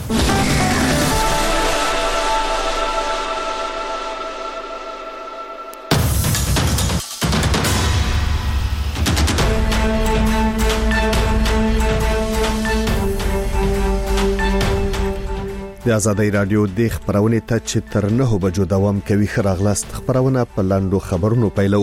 د آزادۍ رادیو د خبرونه ته چې تر 9 بجو دوام کوي خراغلاست خبرونه په لاندو خبرونو پیلو.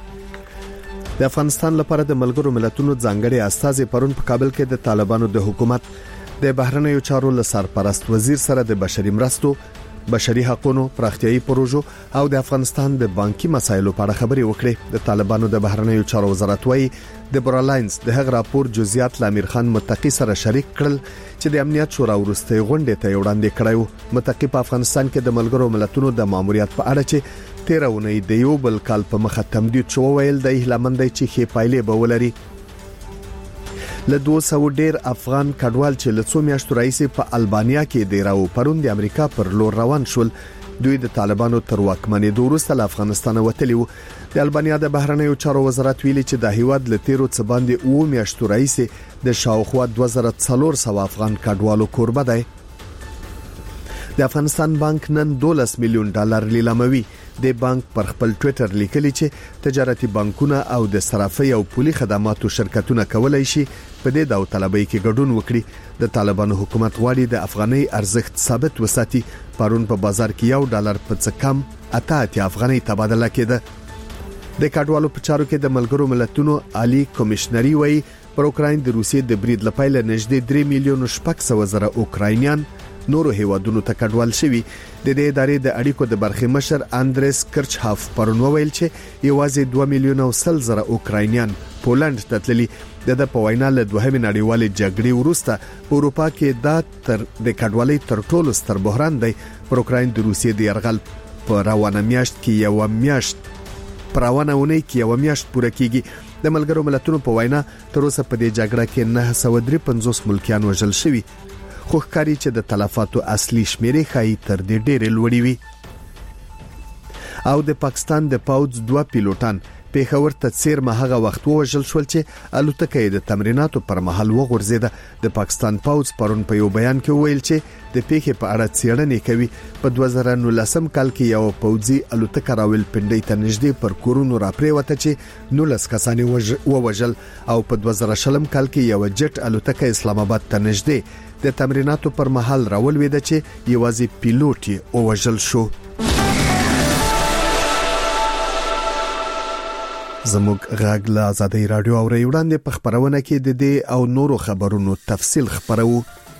د افغانستان لپاره د ملګرو ملتونو ځانګړي استازي پرون په کابل کې د طالبانو د حکومت د بهرنیو چارو لسرپرست وزیر سره د بشري مرستو، بشري حقوقو، پراختیايي پروژو او د افغانستان د بانکي مسایلو په اړه خبرې وکړې. د طالبانو د بهرنیو چارو وزارت وايي د برالاینز د هغ راپور جزئیات لامیر خان متقی سره شریک کړل چې د امنیت شورا ورسته غونډه ته وړاندې کړیو. متقی په افغانستان کې د ملګرو ملتونو د ماموریت په اړه چې 13 اونۍ د یو بل کال په مخه تمدید شو ویل د هلمندۍ چې خې پایلې به ولري. له 200 ډیر افغان کډوال چې له 2 میاشتو راځي په البانیا کې د راو پرون د امریکا پر لور روان شول. دوی د طالبانو تر واکمنۍ وروسته له افغانستان وتلی وو. د البانیا د بهرنیو چارو وزارت ویلي چې د هیواد له 13 څخه باندې 2 میاشتو راځي د شاوخوا 2400 افغان کډوالو کوربه دی. د افغانستان بانک نن $12 میلیون لیلاموي. د بانک پر خپل ټوئیټر لیکلی چې تجارتي بانکونه او د صرافي او پولي خدماتو شرکتونه کولای شي په دې داوطلبۍ کې ګډون وکړي. د طالبانو حکومت غواړي د افغاني ارزښت ثابت وساتي. پرون په بازار کې $1 په څه کم 88 افغاني تبادله کېده. د کډوالو په چارو کې د ملګرو ملتونو عالی کمشنري وایي پر اوکراین د روسیې د برید لپاره نږدې 3 میلیون شپږ زره اوکراینیان نورو هیوادونو ته کډوال شوي. د دې ادارې د اړیکو د برخې مشر اندریس کرچهاف پرون وویل چې یوازې 2 میلیون او 100 زره اوکراینیان پولند ته تللي. د په وینا له دوهمې نړیوالې جګړې وروسته په اروپا کې د کډوالۍ تر ټولو ستر بحران دی. پر اوکراین د روسیې د يرغل په روانه میاشت پوره کیږي. د ملګرو ملتونو په وینا تر اوسه په دې جګړه کې 953 ملکیان وژل شوي. خو ښکاري چې د تلفاتو اصلي شمیرې خای تر دې ډېرې لوړې وي. او د پاکستان د پاوځ 2 پیلوټان پیښور ته څیرمه هغه وخت وژل شول چې الوتکه د تمریناتو پر مهال وغورځیده. د پاکستان پاوځ پرون په یو بیان کې ویل چې د پیښې په اړه څېړنې کوي. په 2019 کال کې یو پوځي الوتکه راولپنډۍ ته نږدې پر کورونو راپریوته چې 19 کسان ووژل او په 2020 کال کې یو جټ الوتکه اسلام آباد ته نږدې د تمریناتو پر مهال راولويده چې یوازې پیلوټ یې ووژل شو. زموږ غږ له آزادۍ رادیو او وړاندې په خبرونه کې د دې او نورو خبرونو تفصیل خبرو.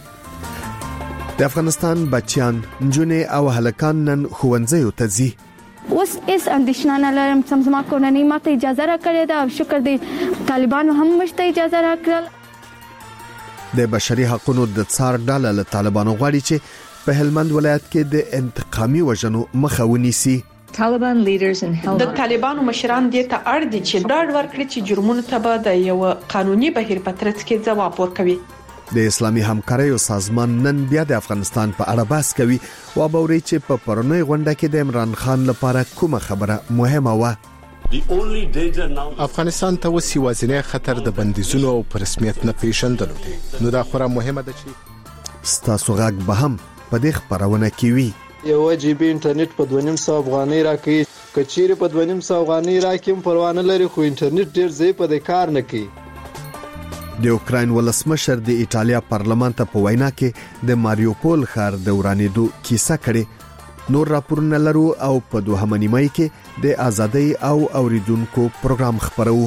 د افغانستان بچیان، نجونې او هلکان نن ښوونځیو ته ځي. اوس اس اندیشنه نه لرم چې زما کورنۍ ماته اجازه راکړې ده او شکر دې طالبانو هم مشته اجازه راکړل. د بشري حقوقو د څار ډله له طالبانو غواړي چې په هلمند ولایت کې د انتقامي وژنو مخه ونیسي. د طالبانو مشران دې ته اړ دي چې ډاډ ورکړي چې جرمونو ته به د یو قانوني بهیر په ترڅ کې ځواب ورکوي. د اسلامي همکاریو سازمان نن بیا د افغانستان په اړه بحث کوي او باوري چې په پرونی غونډه کې د عمران خان لپاره کومه خبره مهمه و. افغانستان ته وسی وازنه خطر د بندیزونو او پر رسمیت نه پیژندلو دي. نو دا خورا مهمه ده چې ستاسو غږ به هم په دې خبرونه کې وي. یو جی بی انټرنیټ په 2.5 افغانۍ راکړي. کچېره په 2.5 افغانۍ راکېم پروانه لري خو انټرنیټ ډیر ځای په دې کار نه کوي. د اوکراین ولسمشر د ایټالیا پارلمان ته په وینا کې د ماریوپول ښار د ورانېدو کیسه کړې. نور راپورونه لرو او په دوهمه نیمه کې د آزادۍ او اوریدونکو پروګرام خبرو.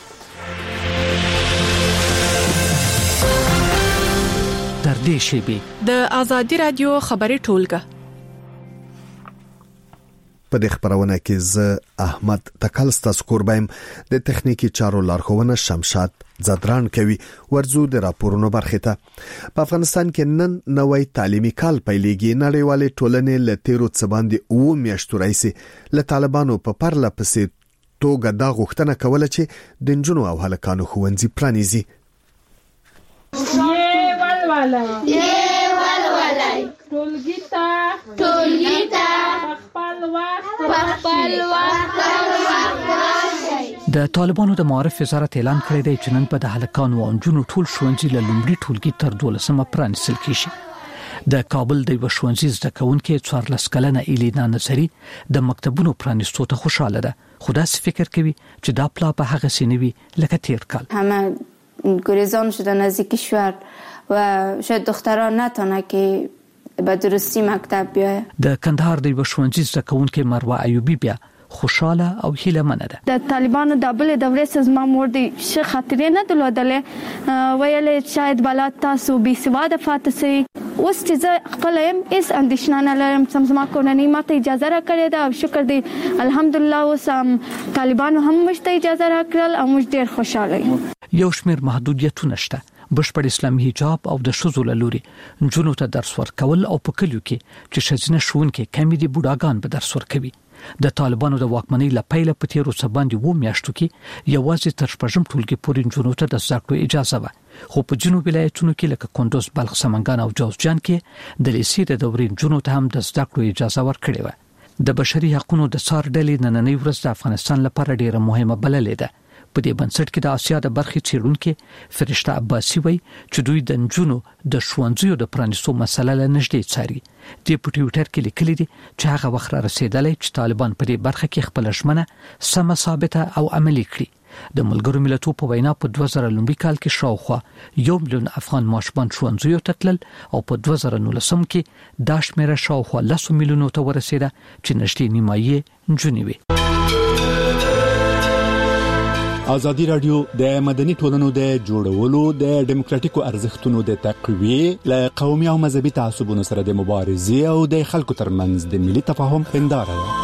تر دې شی د آزادۍ رادیو خبري ټولګه په دې خبرونه کې ز احمد تکلستا سکوربایم د تخنیکی چارو لارښوونه شمشاد زدران کوي. ورزو د راپورونو برخه ته. په افغانستان کې نن نوې تعلیمي کال پیلېږي. نړیوالې ټولنې له 13 څخه باندې 2 میاشتو راځي له طالبانو په پرله پسې توګه دا غوښتنه کوله چې د نجونو او هلکانو ښوونځي پرانیزي. د طالبانو د معارف وزارت اعلان کړی دی چې نن په د هلکانو او نجونو ټول ښوونځي له لومړي ټولګي تر 12مه پرانیستل کیږي. د کابل د وشونځي زده کوونکو 14 کلنه ایلینا نصری د مکتبونو پرانیستو ته خوشاله ده، خو داسې فکر کوي چې دا پلا په هغه سینوي لکه تیر کال. همه گریزان شدن از کشور و شاید دختران نتونه که به درستی مکتب بیایه. د کندهار د وشونځي زده کوونکو مروه ایوبی بیا خوشاله او هیله منه ده. د طالبانو د بل دورې سزما مور دي ش خاطرې نه درلودلې، ویلې شاید بلاد تاسو بي سواده فاتسي. اوس چې خپل اس اندیشنه نه لرم، سمزما کورنۍ ماته اجازه راکړې ده او شکر دی الحمدلله. اوس طالبانو هم مشته اجازه راکړل او موږ ډیر خوشاله یو. یو شمیر محدودیتونه شته، بشپړ اسلامي حجاب او د شذو لوري جنونو ته درس ورکول او په کلیو کې چې شزنه شونکې کمی دي بوډاګان به درس ورکوي. د طالبانو د واکمنۍ لپاره په تیرو سباندې و میاشتو کې یوازې تر شپږم ټولګي پورې جنونو ته د زړه اجازه و، خو په جنوب ولایتونو کې لکه کندوز، بلخ، سمنګان او جوزجان کې د لیسې د دورې جنونو ته هم د زړه اجازه ورکړې و. د بشري حقوقو د څار ډلې نننۍ ورځ د افغانستان لپاره ډیره مهمه بللې ده. په دې بنسټ کې د آسیا د برخې چیرونکو فرشته عباسي وایي چې دوی د جنونو د ښوونځیو د پرانیستو مسله له نږدې څاري. د ټویټر کې لیکلي دي چې هغه وخت را رسیدلی چې طالبان په دې برخه کې خپل ژمنه سم ثابته او عملي کړي. د ملګرو ملتونو په وینا په 2019 کال کې شاوخوا 1 میلیون افغان ماشومان ښوونځیو ته تلل او په 2019 کې دا شمېره شاوخوا 10 میلیونو ته ورسېده چې نږدې نیمایي نجونې وي. ازادي رادیو د مدني ټولنو د جوړولو د ډیموکراتیکو ارزښتونو د تقویه له قومي او مذهبي تعصبونو سره د مبارزې او د خلکو ترمنځ د ملي تفاهم هنداره ده.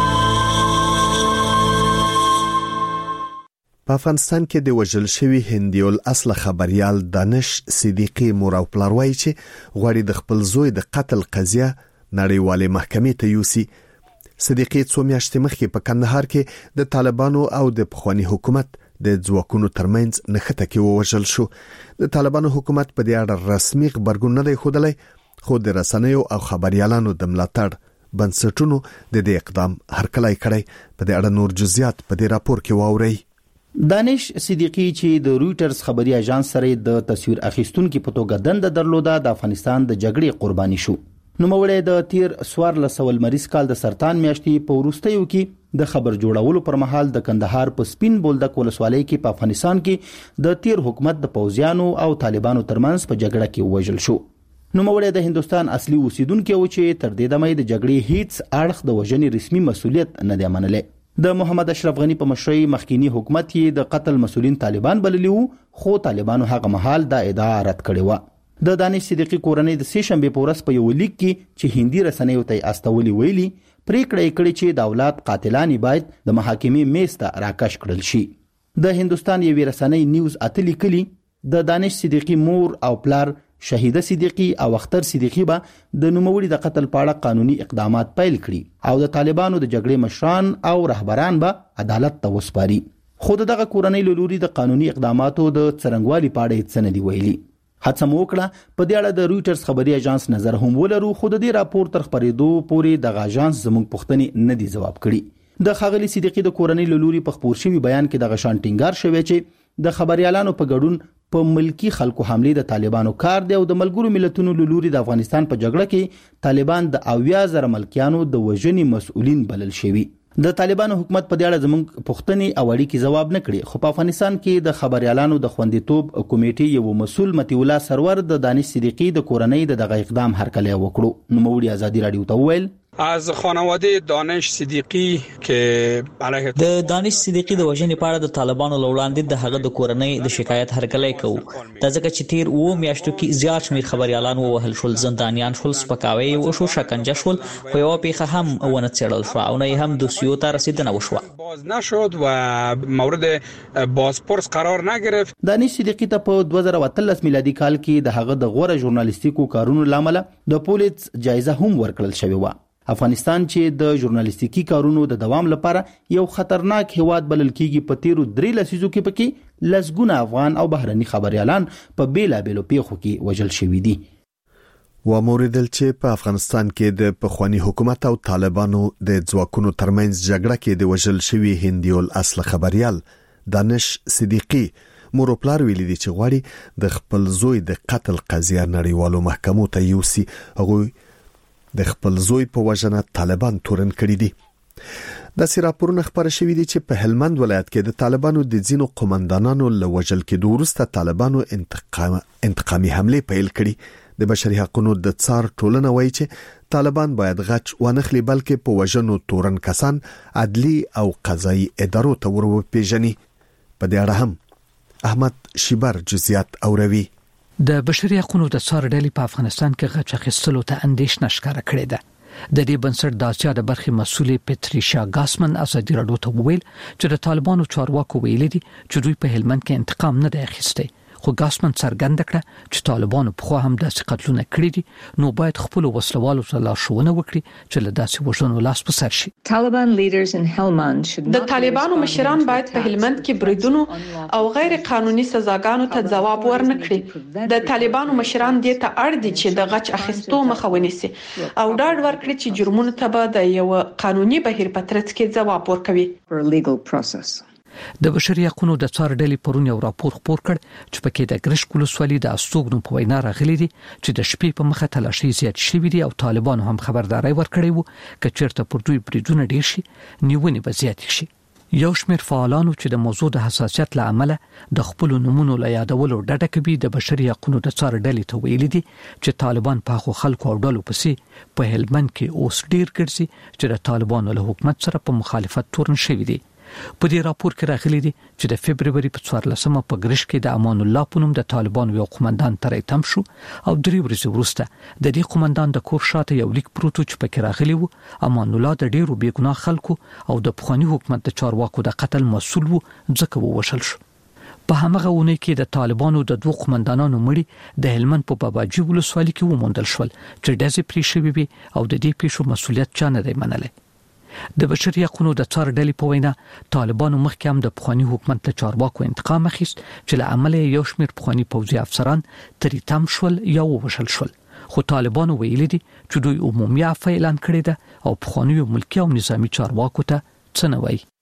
په افغانستان کې د وژل شوی هندیول اصل خبريال دانش صدیقی مور او پلار وایي چې غواړي د خپل زوی د قتل قضیه نړیوالې محکمې ته یوسي. صدیقی څو میاشتې مخکې په کندهار کې د طالبانو او د پخوانی حکومت د ځواکونو ترمنځ نښته کې ووژل شو. د طالبانو حکومت په دې اړه رسمي خبرګون نه دی ښودلی، خو د رسنیو او خبريالانو د ملاتړ بنسټونو د دې اقدام هرکلی کړی. په دې اړه نور جزئیات په دې راپور کې واورئ. دانش صدیقی چې د رويټرز خبري اژانس سره د تصویر اخیستونکو په توګه دنده درلوده د افغانستان د جګړې قرباني شو. نوموړی د تیر 14 مریض کال د سرطان میاشتې په وروستیو کې د خبر جوړولو پر مهال د کندهار په سپین بولدک ولسوالۍ کې په افغانستان کې د تیر حکومت د پوځیانو او طالبانو ترمنځ په جګړه کې وژل شو. نوموړی د هندستان اصلي اوسیدونکو و چې تر دې دمه د جګړې هیڅ اړخ د وژنې رسمي مسولیت نه دی منلی. د محمد اشرف غنی په مشرۍ مخکینی حکومت یې د قتل مسولین طالبان بللی وو، خو طالبانو هغه مهال دا ادعا رد کړې و. د دانش صدیقی کورنۍ د سې شنبه په ورځ په یو لیک کې چې هندي رسنیو ته استولي ویلي پریکړه کړې چې د اولاد قاتلان باید د محاکمې میز ته راکش کړل شي. د هندستان یوې رسنۍ نیوز اتلی کلی د دانش صدیقی مور او پلار شهیده صدیقی او اختر صدیقی به د نوموړي د قتل په اړه قانوني اقدامات پیل کړي او د طالبانو د جګړې مشران او رهبران به عدالت ته وسپاري. خو دغه کورنۍ له لوري د قانوني اقداماتو د څرنګوالي په اړه هیڅ نه دی ویلي. هڅه مو وکړه په دې اړه د رويټرز خبري اژانس نظر هم ولرو، خو د دې راپور تر خبرېدو پورې د اژانس زموږ پوښتنې نه دی جواب کړي. د ښاغلي صدیقی د کورنۍ له لوري په خبر شوی بیان کې د غشان ټینګار شوی چې د خبريالانو په ګډون په ملکی خلکو حمله د طالبانو کار دی او د ملګرو ملتونو له لوري د افغانستان په جګړه کې طالبان د 80,000 ملکیانو د وژنې مسؤلین بلل شوی. د طالبانو حکومت په دې اړه زموږ پوښتنې او اړیکې جواب نه کړي، خو په افغانستان کې د خبريالانو د خوندیتوب کمیټې یو مسؤل متي الله سرور د دانش صدیقی د کورنۍ دغه اقدام هرکلی وکړو. نوموړي ازادي رادیو ته وویل از خانواده دانش صدیقی که علیه د دانش صدیقی د وژنې په اړه د طالبانو لوړاندې د هغه د کورنۍ د شکایت هرکلی کوو. د ځکه چې تیر و میاشتو کې زیات شمیر خبريالان ووهل شول، زندانیان شول، سپکاوی وشو، شکنجه شول، خو یو پیښه هم ونه څېړل شو او نه هم دوسیو ته رسیدنه وشوه. باز نشد و مورد بازپرس قرار نگرفت. دانش صدیقی ته په 2013 میلادي کال کې د هغه د غوره ژورنالیستیکو کارونو لامل د پولیس جایزه هم ورکړل شوې و. افغانستان چې د ژورنالیستیکي کارونو د دوام لپاره یو خطرناک هواد بلل کیږي، په تیرو 3 لسیزو کې پکې لسګونه افغان او بهرني خبريالان په بیلابېلو پیښو کې وژل شوي دي. وموریدل چې په افغانستان کې د پخوانی حکومت او طالبانو د ځواکونو ترمنځ جګړه کې د وژل شوی هندیول اصل خبريال دانش صدیقی مور پلار ویلي دي چې غواړي د خپل زوی د قتل قضیه نړیوالو محکمو ته یوسي. هغه د خپل زوی په وجنه طالبان تورن کړی دي. د سراپورونه خبره شوې دي چې په هلمند ولایت کې د طالبانو د ځینو قومندانانو له وژل کېدو وروسته طالبانو انتقامي حمله پیل کړي. د بشري حقوقو د څار ټولنه وایي چې طالبان باید غچ ونخلي بلکې په وژنو تورن کسان عدلي او قضایي ادارو ته ورپېژني. په دې اړه هم احمد شیبر جزئیات اوروي. د بشري حقوقو د څار ډلې په افغانستان کې غچ اخیستلو ته اندېښنه ښکاره کړې ده. د دې بنسټ د آسیا د برخې مسؤلې پټریشیا ګاسمن ازادي راډیو ته وویل چې د طالبانو چارواکو ویلي دي چې دوی په هلمند کې انتقام نه دی اخیستی. خو ګاسمن څرګنده کړه چې طالبانو په خو هم داسې قتلونه کړي دي، نو باید خپل وسلوالو ته لارښوونه وکړي چې له داسې وژنو لاس په سر شي. د طالبانو مشران باید په هلمند کې بریدونو او غیر قانوني سزاګانو ته ځواب ورنکړي. د طالبانو مشران دې ته اړ دي چې د غچ اخیستو مخه ونیسي او ډاډ ورکړي چې جرمونو ته به د یو قانوني بهیر په ترڅ کې ځواب ورکوي. د بشري حقوقو د څار ډلې پرون یو راپور خپور کړ چې پکې د ګرشک ولسوالۍ د استوګنو په وینا راغلي دي چې د شپې په مخه تلاشي زیات شوي دي او طالبانو هم خبرداري ورکړې وو چې چیرته پر دوی بریدونه ډیر شي نیونې به زیات شي. یو شمېر فعالانو چې د موضوع د حساسیت له امله د خپل نمونو لا یادولو ډډه کوي د بشري حقوقو د څار ډلې ته ویلي دي چې طالبان په خلکو او ډلو پسې په هلمند کې اوس ډیر ګرځي چې د طالبانو له حکومت سره په مخالفت تورن شوي دي. په دې راپور کې راغلي دي چې د فبرवरी په 14مه په ګرشک کې د امان الله په نوم د طالبانو یو قومندان ترې تم شو او 3 ورځې وروسته د دې قومندان د کور شاته یو لیک پروت چې پکې راغلی وو امان الله د ډیرو بیګناه خلکو او د پخوانی حکومت د چارواکو د قتل مسؤل وو ځکه ووشل شو. په همغه ونه کې د طالبانو د 2 قومندانانو مړي د هلمند په باباجي ولسوالۍ کې وموندل شول چې ډزې پرې شوې وي او د دې پیښو مسؤلیت چا نه دی منلی. د بشري حقوقو د څار ډلې په وینا طالبانو مخکې هم د پخوانی حکومت له چارواکو انتقام اخیست چې له عمله یو شمېر پخوانی پوځي افسران ترې تم شول یا ووژل شول. خو طالبانو ویلي دي چې دوی عمومي عفو اعلان کړی ده او پخوانی ملکي او نظامی چارواکو ته څه نه وایي.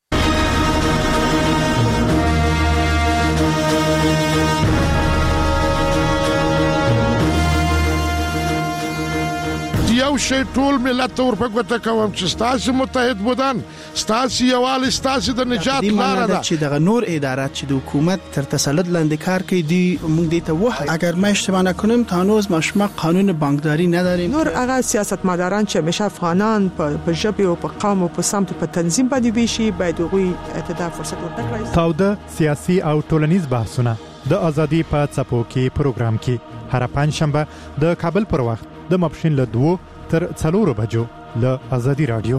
یو شی ټول ملت ته ورپګوته کوم چې ستاسو متحد بودن ستاسو یوالي ستاسو د نجات لار ده چې دغه نور ادارات چې د حکومت تر تسلط لاندې کار کوي دی موږ دې ته وایي اگر ما اشتباه نکنم تا هنوز ما قانون بانکداری نداریم. نور هغه سیاستمداران چې همیشه افغانان په ژبه او په قوم او په سمت په تنظیم باندې ویشي باید غوي ته فرصت ورکړي. تاوده سیاسي او ټولنیز بحثونه د ازادي په څپو کې پروګرام کې هر پنځشنبه د کابل پر وخت د ماپښین له 2 تر 4 بجو له ازادي رادیو.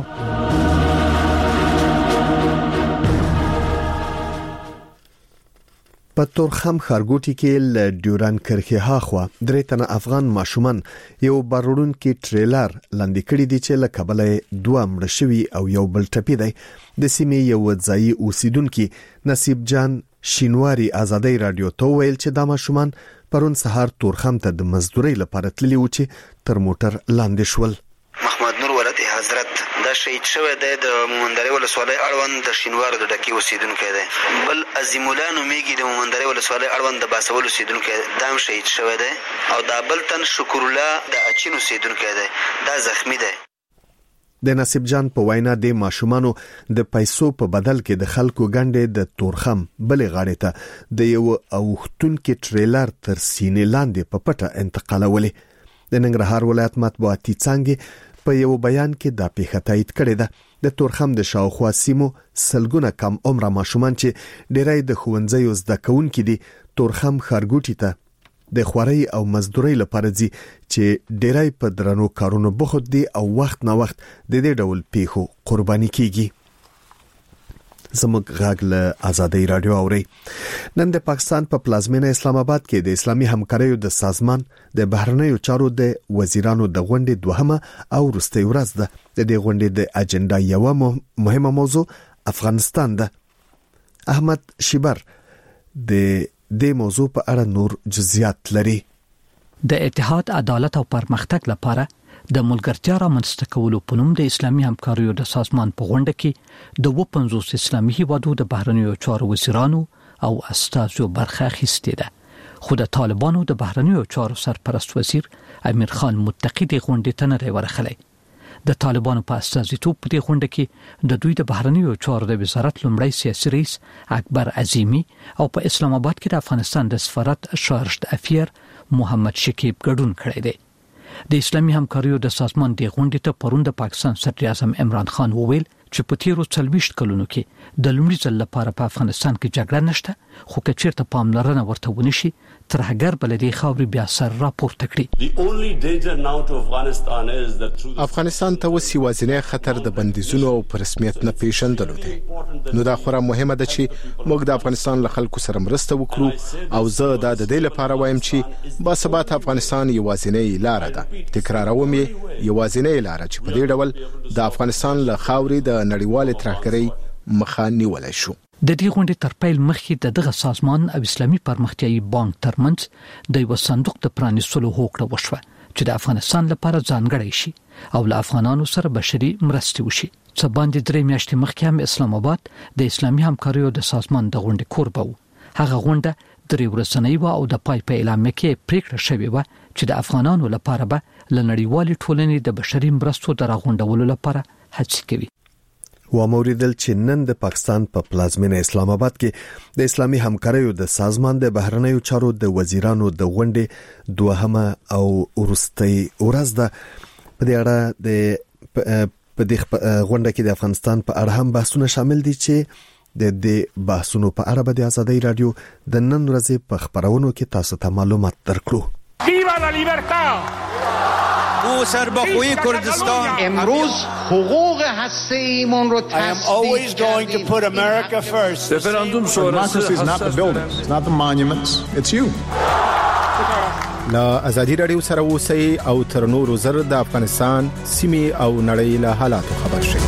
په تورخم خارګوټي کې ل ډیوران کرخه هاخوا درې تنه افغان ماشومان یو بارودون کې ټریلر لاندې کړی دی چې له کابل 2 مړ شوی او یو بل ټپی دی. د سیمې یو ځای اوسیدونکو نصیب جان شینواری ازادي رادیو ته ویل چې دا ماشومان پرون سهار تورخم ته د مزدوري لپاره تللی و چې تر موټر لاندې شول. محمد نور ولد حضرت دا شهید شوی دی د مومندري ولسوالۍ اړوند د شینوار د ډکی اوسیدونکو دی. بل عظیم الله نومیږي د مومندري ولسوالۍ اړوند د باسول اوسیدونکو دا شهید شوی دی او دا بل تن شکر الله د اچین اوسیدونکو دی دا زخمی دی. د نصیب جان په وینا د ماشومانو د پیسو په بدل کې د خلکو ګنډې د تورخم بلې غاړې ته د یو اوختون کې ټریلر تر سینې لاندې په پټه انتقالولې. د ننګرهار ولایت مطبوعاتي څنګه په یو بیان کې دا پیښه تایید کړې ده. د تورخم د شاوخوا سیمو سلګونه کم عمره ماشومان چې ډېری د ښوونځیو زده کوونکي دي تورخم خارګوټي ته د خوري او مزدوري لپاره دي چې ډېری په درنو کارونو بوخت دي او وخت نه وخت د دې ډول پیښو قرباني کیږي. زموږ غږ له ازادي رادیو اوري. نن د پاکستان په پلازمینه اسلام آباد کې د اسلامي همکاریو د سازمان د بهرنیو چارو د وزیرانو د غونډې دوهمه او وروستۍ ورځ ده. د دې غونډې د اجنډا یو مهمه موضوع افغانستان ده. احمد شیبر د موضوع په اړه نور جزئیات لري. د اتحاد عدالت او پرمختګ لپاره د ملګرتیا رامنځته کولو په نوم د اسلامي همکاریو د سازمان په غونډه کې د 50 اسلامي هیوادو د بهرنیو چارو وزیرانو او استازو برخه اخیستې ده. خو د طالبانو د بهرنیو چارو سرپرست وزیر امیر خان متقی د غونډې ته نه ورغلی. د طالبانو په استازیتوب په دې غونډه کې د دوی د بهرنیو چارو د وزارت لومړی سیاسي رئیس اکبر عظیمی او په اسلام آباد کې د افغانستان د سفارت شارژ افیر محمد شکیب ګډون کړی دی. د اسلامي همکاریو د سازمان د غونډې ته پرون د پاکستان صدر اعظم عمران خان وویل چې په تیرو 40 کلونو کې د لومړي ځل لپاره په افغانستان کې جګړه نشته، خو که چیرته پاملرنه ورته ونشي ترهګر بلدي خاوري بیا سر راپورته کړي. افغانستان ته وسی وازنه خطر د بندیزونو او په رسمیت نه پیژندلو دی. نو دا خورا مهمه ده چې موږ د افغانستان له خلکو سره مرسته وکړو او زه دا د دې لپاره وایم چې با ثبات افغانستان یوازینی لار ده. تکراروم یوازینی لار چې په دې ډول د افغانستان له خاوري د نړیوال ترهګرۍ مخه نیولای شو. د دې غونډې تر پیل مخکې دغه سازمان او اسلامي پرمختیایي بانک ترمنځ د یو صندوق د پرانیستلو هوکړه وشوه چې د افغانستان لپاره ځانګړی شي او له افغانانو سره بشري مرستې وشي. څه باندې 3 میاشتې مخکې هم اسلام آباد د اسلامي همکاریو د سازمان د غونډې کوربه و. هغه غونډه 3 ورځنۍ و او د پای په اعلامیه کې پریکړه شوې و چې د افغانانو لپاره به له نړیوالې ټولنې د بشري مرستو د راغونډولو لپاره هڅې کوي. و موریدل چې نن د پاکستان په پلازمینه اسلام آباد کې د اسلامي همکاریو د سازمان د بهرنیو چارو د وزیرانو د غونډې دوهمه او ورستۍ ورځ ده. په دې اړه د غونډه کې د افغانستان په اړه هم بحثونه شامل دي چې د دې بحثونو په اړه به د آزادۍ رادیو د نن ورځې په خبرونو کې تاسو ته معلومات درکړو. ویوا لا لیبرټا او سربخوی کردستان امروز حقوق هسته‌ایمون رو always going to put America first. Referendum sonrası is not the buildings, it's not the monuments, it's you. لا آزادی رادیو سره اوسئ او تر نورو زر د افغانستان سیمې او نړۍ له حالاتو خبر شئ.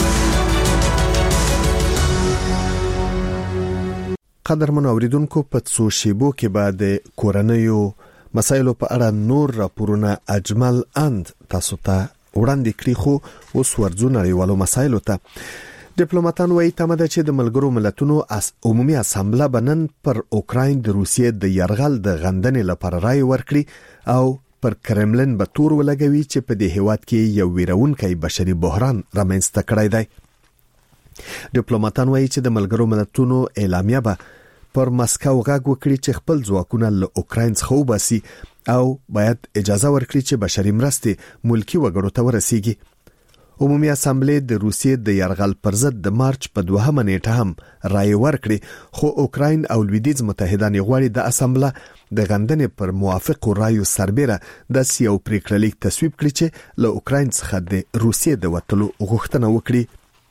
قدرمن اوریدونکو په څو شیبو کې بعد کورنیو مسایلو په اړه نور راپورونه اجمل اند تاسو ته وړاندې کړي. خو اوس ورځو نړیوالو مسایلو ته. ډیپلوماټان وايي تمه ده چې د ملګرو ملتونو عمومي اسامبله بنن پر اوکراین د روسیې د یرغل د غندنې لپاره رائے ورکړي او پر کرملن به تور ولګوي چې په دې هیواد کې یو ویرونکي بشري بحران رامنځته کړی دی. ډیپلوماټان وايي چې د ملګرو ملتونو اعلامیه به پر مسکو غاګ وکړي چې خپل ځواکونه له اوکراین څخه وباسي او باید اجازه ورکړي چې بشري مرستې ملکی وګړو ته ورسیږي. عمومي اسامبلې د روسیې د یرغل پر ضد د مارچ په 2 نیټه هم رائے ورکړي، خو اوکراین او لویدیځ متحدان غواړي د اسامبله د غندنې پر موافقو رایو سربېره د یو پریکړه لیک تصویب کړي چې له اوکراین څخه د روسیې د وټلو غوښتنه وکړي.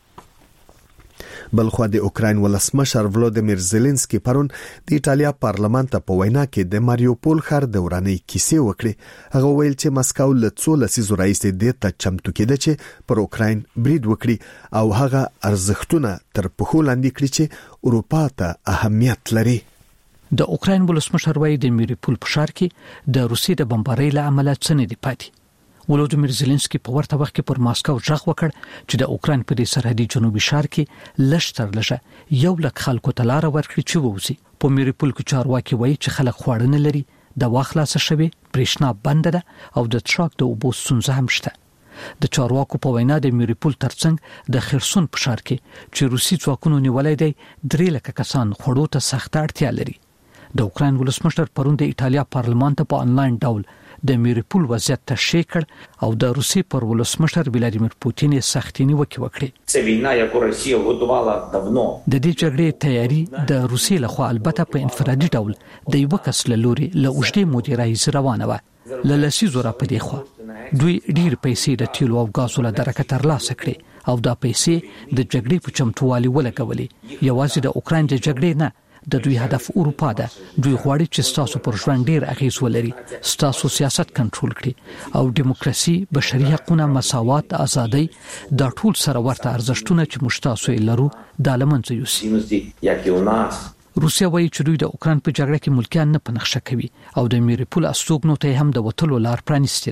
بلخو د اوکراین ولسمشر ولودیمیر زيلنسکي پرون د ایټالیا پارلمان ته په وینا کې د ماریوپول ښار د ورانۍ کیسې وکړي. هغه ویل چې مسکو له څو لسیزو راځي د ته چمتو کېده چې پر اوکراین برید وکړي او هغه ارزښتونه تر پخو لاندې کړي چې اروپا ته اهمیت لري. د اوکراین ولسمشر وایي د ماریوپول په ښار کې د روسي د بمبارۍ له امله څه نه دی پاتې. ولودیمیر زيلنسکي په ورته وخت کې پر ماسکو ژغ وکړ چې د اوکراین په دې سرحدي جنوبي ښار کې لشتر لږه 1 لک خلکو ته لار ورکړي چې ووزي. په ماریوپول کې چارواکي وایي چې خلک خواړه نه لري، د واخلاص شوی برېښنا بند ده او د ټرک د اوبو ستونزه هم شته. د چارواکو په وینا د ماریوپول ترڅنګ د خرسون په ښار کې چې روسي ځواکونو نیولای دی 3 لک کسان خوړو ته سخت اړتیا لري. د اوکراین ولسمشر پرون د ایټالیا پارلمان ته په انلاین ډول د ماریوپول وضعیت تشریح کړ او د روسي پر ولسمشر ولادیمیر پوتین سختي نیوکه وکړه. د دې جګړې تیاری د روسي لخوا البته په انفرادي ډول د یو کس له لوري له اوږدې مودې راهیسې روانه و. له لسیزو را پدې خو دوی ډیر پیسې د تیلو او غازو له درکه ترلاسه کړې او دا پیسې د جګړې په چمتووالي ولګولې. یوازې د اوکراین د جګړې نه، د دوی هدف اروپا ده. دوی غواړي چې ستاسو پر ژوند ډیر اغیز ولري، ستاسو سیاست کنټرول کړي او دیموکراسي، بشري حقوقونه، مساوات، ازادي دا ټول سره ورته ارزښتونه چې موږ تاسو یې لرو د لمنځه یوسي. روسیا وایي چې دوی د اوکراین په جګړه کې ملکیان نه پنځه کوي او د ماریوپول استوګنو ته هم د وټلو لار پرانیستې ده،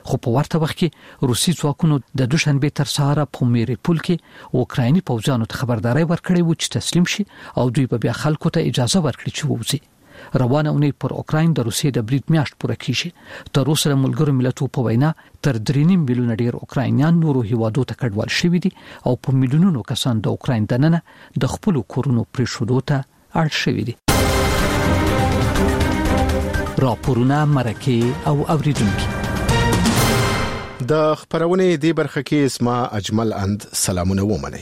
خو په ورته وخت کې روسي ځواکونو د دوشنبه تر سهار په میریپول کې اوکرایني پوځیانو ته خبرداري ورکړې و چې تسلیم شي او دوی به بیا خلکو ته اجازه ورکړي چې ووځي. روانه اونۍ پر اوکراین د روسیې د برید میاشت پوره کیږي. تر اوسه ملګرو ملتونو په وینا تر 3.5 میلیونه ډیر اوکراینیان نورو هیوادو ته کډوال شوي دي او په میلیونونو کسان د اوکراین دننه د خپل کورونو پریښودو ته اړ شوي دي. راپورونه مرکه او اوریدونکو د خبرونه دی برخه کې اسما اجمل اند سلامونه ومني.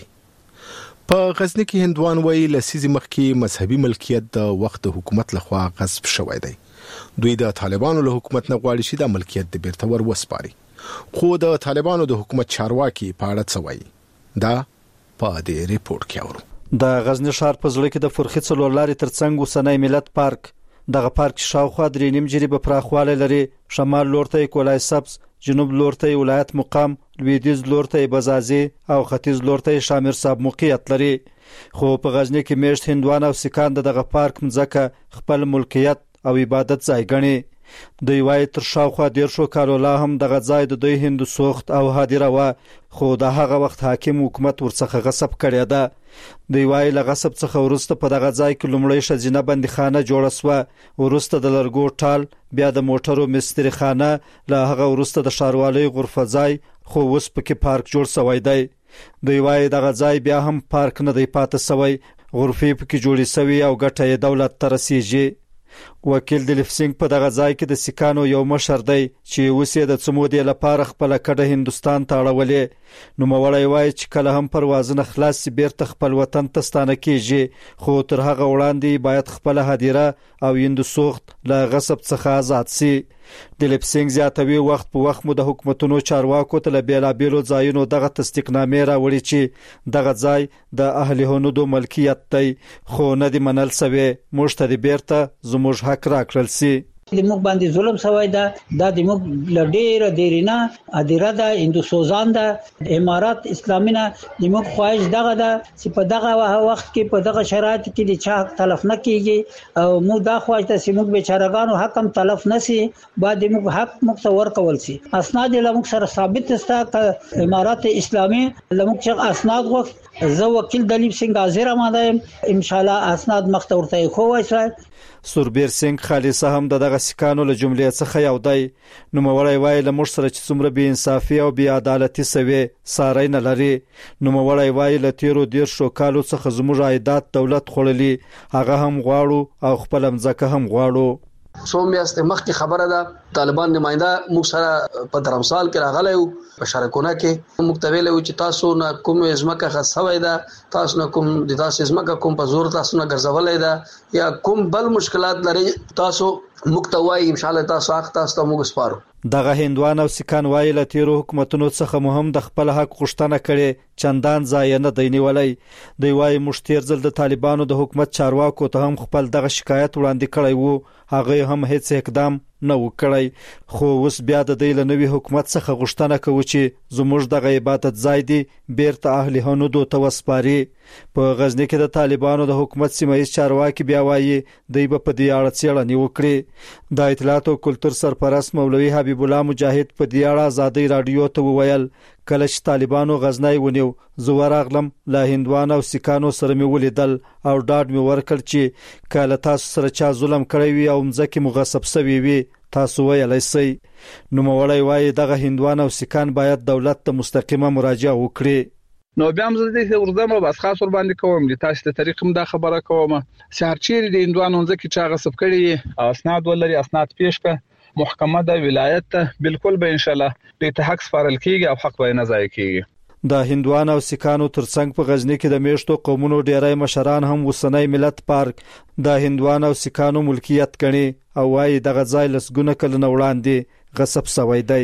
په غزنی کې هندوان وایي لسیزي مخکې مذهبي ملکیت د وخت حکومت لخوا غصب شوی دی. دوی د طالبانو له حکومت نه غواړي چې د ملکیت د بیرته ور وسپاري. خو د طالبانو د حکومت چارواکي په اړه څه وایي دا په دې ریپورت کې اورو. د غزنی ښار په ځړ کې د فرخي څلور لارې ترڅنګ وسنۍ ملت پارک دغه پارک شاوخوا 3.5 جریبه پراخواله لري. شمال لورته کولای سبز، جنوب لورته ولایت مقام، لویدیز لورته بزازي او ختیځ لورته شامر صاحب موقعیت لري. خو په غزنی کې میشت هندوان او سکان دغه پارک مځکه خپل ملکیت او عبادت ځای ګڼي. دوی وايي تر شاوخوا 1.5 کالو لا هم دغه ځای د دوی هندو سوخت او هادره و، خو د هغه وخت حاکم حکومت ورڅخه غصب کړی ده. دوی وايي له غصب څخه ورسته په دغه ځای کې لومړی شزینه بندیخانه جوړه سوه، ورسته د لرګو ټال، بیا د موټرو مستری خانه، له هغه ورسته د ښاروالۍ غرفه ځای، خو اوس پکې پارک جوړ شوی دی. دوی وايي دغه ځای بیا هم پارک نه دی پاتې شوی، غرفې پکې جوړې شوی او ګټه یې دولت ته رسیږي. وکیل دلیپ سنگ په دغه ځای کې د سکانو یو مشر دی چې اوس یې د څمودې لپاره خپل کډه هندستان ته اړولې. نو مولای وایي چې کله هم پروازونه خلاص سي بیرته خپل وطن ته ستانه کیږي، خو تر هغه وړاندې باید خپل هدیره او هندو سوخت له غصب څخه آزاد سي. دلیپ سنگ زیاتوي وخت په وخت مو د حکومتونو چارواکو ته بیلابیلو ځایونو دغه تصدیقنامې راوړي چې دغه ځای د اهل هنودو ملکیت دی، خو نه دی منل سوی. موږ ته بیرته زموږ حق راکړل سي. د موږ باندې ظلم شوی دا د موږ لډیره دیرینه ادیره ده هندو سوزان ده امارات اسلامي نه د موږ خواهش دغه ده چې په دغه وخت کې په دغه شرایط کې د چا تلف نه کیږي او موږ دا خواهش ده چې موږ بیچارهګانو حق هم تلف نشي، بعد موږ حق متصور کول سي. اسناد له موږ سره ثابت است امارات اسلامي له موږ چې اسناد غوښت زه وکیل دلیپ سنگ حاضر آمده ان شاء الله اسناد مختورته خو وایي. سوربیر سنگ خالصه هم دغه سکانو له جملې څخه یو دی. نو مولای وایي له موږ سره چې څومره بې انصافي او بې عدالتي سوي ساري نه لري. نو مولای وایي له 13 کالو څخه زموږ عایدات دولت خړلي، هغه هم غواړو او خپل مځکه هم غواړو. څو میاشتې مخکې خبره ده طالبان نماینده موږ سره په درمسال کې راغلی و، په شارکونه کې موږ ته ویلي و چې تاسو نه کوم ځمکه خاصوي ده، تاسو نه کوم د تاسو ځمکه کوم په زور تاسو نه ګرځولای ده یا کوم بل مشکلات لري تاسو موږ ته وایي ان شاء الله تاسو حق تاسو ته موږ سپارو. دغه هندوان او سکان وایي له تیرو حکومتونو څخه مهم د خپل حق غوښتنه کړي، چندان ځای نه دی نیولای. دوی وایي موږ تیر ځل د طالبانو د حکومت چارواکو ته هم خپل دغه شکایت وړاندې کړی وو، هغه هم هیڅ اقدام نه وکړی. خو اوس بیا د دې لنوي حکومت څخه غوښتنه کوي چې زموږ دغه عبادت ځای دی بیرته اهل هنودو ته وسپاري. په غزنی کې د طالبانو د حکومت سیمایي چارواکي بیا وایي دوی په دې اړه څېړنې وکړي. د اطلاعات او کلتور سرپرست مولوي حبیب الله مجاهد په دې اړه آزادۍ رادیو ته وویل کله چې طالبانو غزنی ونیو زه ورغلم له هندوان او سکانو سره مې ولیدل او ډاډ مې ورکړ چې کله تاسو سره چا ظلم کړی وي او مځکه مغصب شوی وي تاسو ویلای شئ. نو مولای وایي دغه هندوان او سکان باید دولت ته مستقیمه مراجعه وکړي. نو بیا هم زه دې ورځم او بس خاص ور باندې کوم د تاسو ته طریق هم دا خبره کوم چې هرچیرې د هندوانو ځکه چې غصب کړي اسناد ولري اسناد پیش کړه محکمه د ولایت ته بالکل به ان شاء الله د حق سپارل کیږي او حق به نه ضایع کیږي. د هندوان او سکانو ترڅنګ په غزنی کې د میشتو قومونو ډیری مشران هم وسنۍ ملت پارک د هندوان او سکانو ملکیت کړي او وايي دغه ځای لسګونه کلونه وړاندې غصب شوی دی.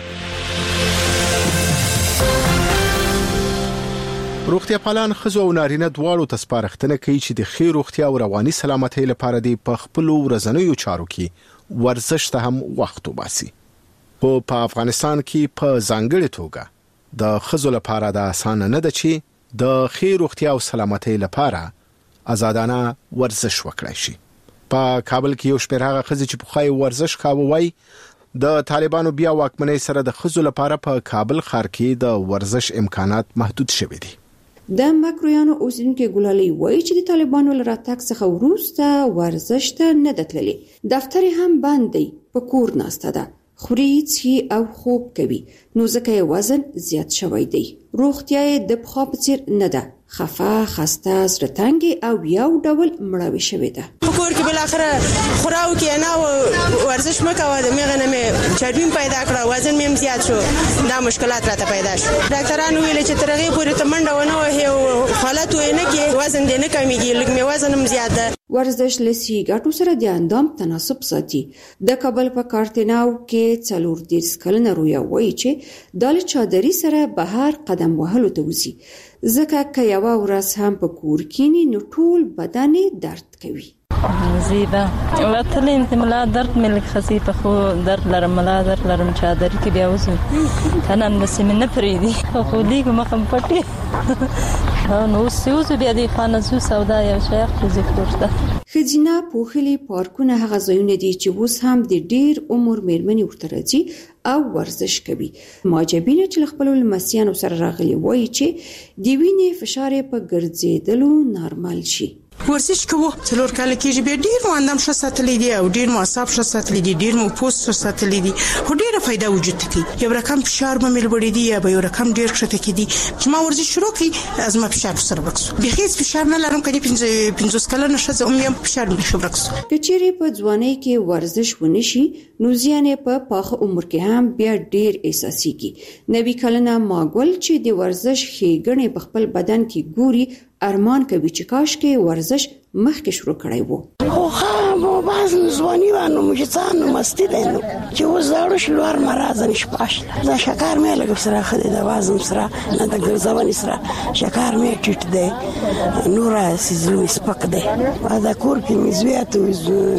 روغتیا پالان خزو او نارینه دواړو ته سپارښتنه کوي چې د ښې روغتیا او رواني سلامتۍ لپاره د خپل ورځنیو چارو کې ورزش ته هم وخت وباسي. په افغانستان کې په ځانګړي توګه د خزو لپاره د اسانه نه ده چې د ښې روغتیا او سلامتۍ لپاره آزادانه ورزش وکړي شي. په کابل کې یو شمېر هغه خزې چې په خای ورزش کاوه وای د طالبانو بیا واکمنۍ سره د خزو لپاره په کابل ښار کې د ورزش امکانات محدود شوي دي. د مکرویانو اوسیدونکو ګلالي وایي چې د طالبانو له راتګ څخه وروسته ورزش ته نه دتللي. دفتر هم بند دی، په کور ناسته ده، خوري څښي او خوب کوي، نو ځکه یې وزن زیات شوی دی. روغتیا یې د پخوا په څیر نه ده، خفه، خسته، زړه تنګې او یو ډول مړاوې شوې ده. په کور کې بالاخره خوراو کې نه ورزش مکوه، د میغه نه مې چربین پیدا کړه، وزن مې زیات شو، دا مشکلات راته پیدا شو. ډاکټرانو ویل چې تر هغې پورې ته منډه ونه وهې او حالت یې نه کې وزن دې نه کمیږي، لږ مې وزن هم زیات ده. ورزش له سیګاټو سره د اندام تناسب ساتي. د کابل په کارتناو کې 40 کلنه رویا وایي چې د چادري سره بهر قدم وهلو ته وځي، ځکه که یوه ورځ هم په کور کینی نو ټول بدن درد کوي. زیبا وتلین ملا درد ملک خصیفه خو درد لرم، ملا درد لرم، چادر کې بیا وځم تنن مسمه نه پریدي خو لیګ مخم پټي نو سوز بیا دی خانه سو سودا یو شیخ ذکر ده. خزینه پوخلی پارکونه هغه ځایونه دي چې اوس هم د ډیر عمر میرمنې ورته راځي او ورزش کوي. ماجبینه چې خپل لمسیانو سره راغلي وایي چې د وینې فشار په ګرځېدلو نارمل شي. ورزش کوو 4 کال کېږي، بیا ډیر مو اندام ښه ساتلی دی او ډیر مو اعصاب ښه ساتلی دي، ډیر مو پوست ښه ساتلی دي، خو ډیره فایده وجود ته کوي. یو رقم فشار به مې لوړېدي یا به یو رقم ډیر ښکته کېدي. چې ما ورزش شروع کړی از ما فشار سره ورکسو، بیا هیڅ فشار نه لرم. کله 50 کلنه ښځه هم یم فشار مې ورکسو. که چیرې په ځوانۍ کې ورزش ونشي نو زیان په پاخه عمر کې هم بیا ډیر احساسيږي. نبی کلنه ماګل چې د ورزش ښېګڼې په خپل بدن کې ګوري ارمان کوي چې کاش کې ورزش مخکې شروع کړی وو. خو خو باز ځواني وانه مجتان مستی دینو چې وزارو شلوار مرز نشپاش دا شکر مې لګ سره خدي د وازم سره نه د ګرځونی سره شکر مې ټیټ دی، نور سيزلو سپک دی. دا کور کې مزویات او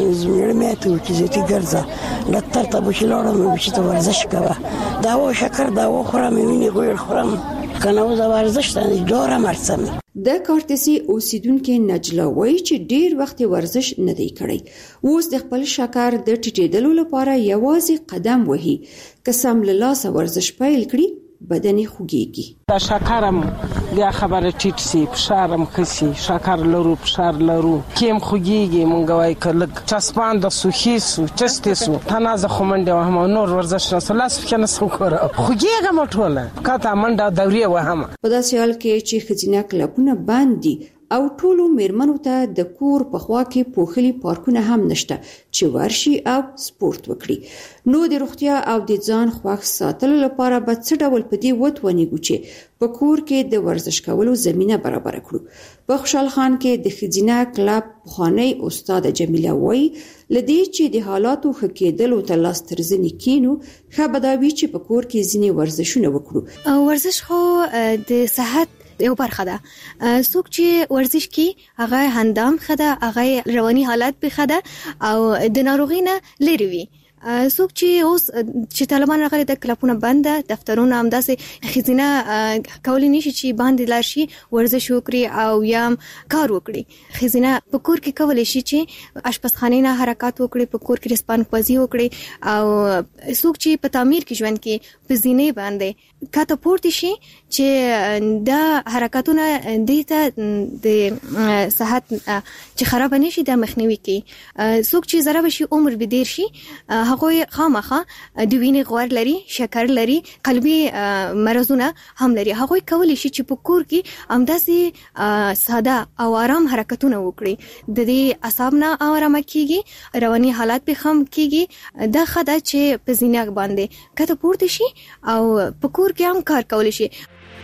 زمړمات او چې دې ګرځا لټر ته بشلوړم چې ته ورزش کوه، دا و شکر دا و خورم ویني ګویر خورم کنه و ورزش ته جوړه مرسم. د کارتسي اوسیدونکو نجلا وایي چې ډیر وخت ورزش نه دی کړی، اوس د خپل شکر د ټیټېدلو لپاره یوازې قدم وهي. که سم له لاسه ورزش پیل کړي بدن خوږیږي. دا شکرم بیا خبره ټیټ سي، فشارم خسي، شکر لرو فشار لرو، کیم خوږیږي. مونږ وای کله چسپان د سوخي سو چسته سو تنازه خمنده وهم نور ورزش نه سلاس کنه سو کړه خوږیږي مټوله کته منډه دوري وهم. په داسې حال کې چې خزینه کلبونه باندې او ټولو میرمنو ته د کور په خوا کې پوخلي پارکونه هم نشته چې ورشي او سپورت وکړي. نو د روغتیا او د ځان خوښ ساتلو لپاره به څه ډول په دې وتونیږو چې په کور کې د ورزش کولو زمينه برابر کړو. په خوشحال خان کې د خزینه کلب پخوانی استاد جمیله وایي لدې چې د حالاتو ښه کېدلو ته لاس تر زنې کینو ښه بداوي چې په کور کې ځینې ورزشونه وکړو. ورزش خو د صحت یو برخه ده. څوک چې ورزش کوي هغه هندام خده، هغه رواني حالت به خده او د ناروغي نه لري وي. څوک چې اوس چې طالبان راغلي د کلپونه بنده، دفترونه هم داسې خزینه کولی نشي چې باندې لاړ شي ورزش وکړي او یا کار وکړي. خزینه په کور کې کولی شي چې اشپزخانه نه حرکت وکړي، په کور کې رسپان پزی وکړي او څوک چې په تعمیر کې ژوند کې په زینې باندې کاته پورته شي چې دا حرکتونه دیته د صحت چې خراب نشي د مخنیوي کوي. څوک چې ضرب شي عمر به ډیر شي هغه خامخه د وینې غوړ لري، شکر لري، قلبي مرزونه هم لري. هغه کولی شي چې په کور کې همداسې ساده او آرام حرکتونه وکړي. د دې اعصاب نه آرام کیږي، رواني حالات به هم کیږي. دا خدای چې په زینه باندې کته پورته شي او په کور کې هم کار کولی شي.